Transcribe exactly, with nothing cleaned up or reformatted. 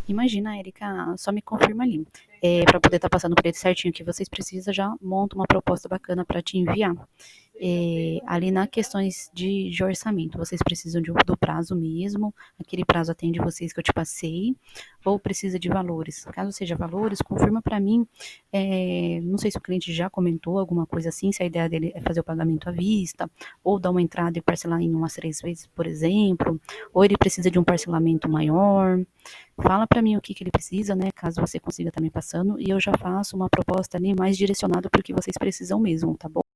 Imagina, Erika, só me confirma ali. É, para poder estar passando por ele certinho que vocês precisam, já monta uma proposta bacana para te enviar. É, ali nas questões de, de orçamento, vocês precisam de, um- do prazo mesmo, aquele prazo atende vocês que eu te passei, ou precisa de valores? Caso seja valores, confirma para mim. É, não sei se o cliente já comentou alguma coisa assim, se a ideia dele é fazer o pagamento à vista, ou dar uma entrada e parcelar em umas três vezes, por exemplo, ou ele precisa de um parcelamento maior. Fala para mim o que que ele precisa, né, caso você consiga estar me passando, e eu já faço uma proposta ali mais direcionada para o que vocês precisam mesmo, tá bom?